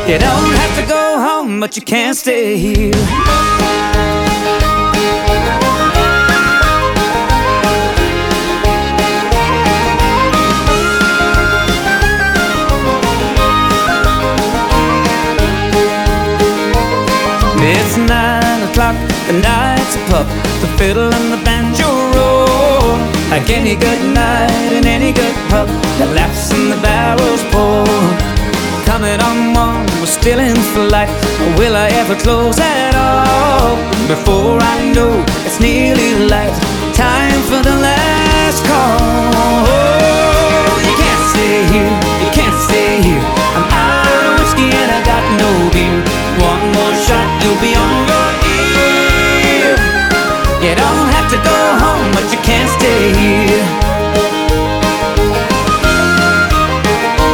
You don't have to go home, but you can't stay here. It's 9 o'clock, the night's a pup, the fiddle and the banjo roll. Like any good night in any good pub, the laughs and the barrels pour. Coming on one, we're still in flight. Will I ever close at all? Before I know, it's nearly light. Time for the last call. Oh, you can't stay here.